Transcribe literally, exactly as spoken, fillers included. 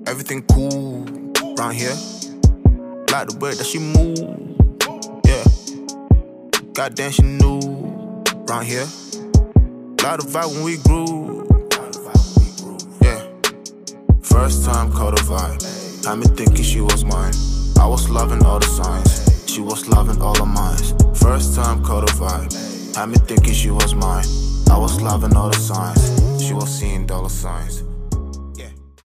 Everything cool round here. Like the way that she move, yeah. Goddamn, she knew round here. Like the vibe when we grew, yeah. First time caught a vibe, had me thinking she was mine. I was loving all the signs, she was loving all of mine. First time caught a vibe, had me thinking she was mine. I was loving all the signs, she was seeing dollar signs.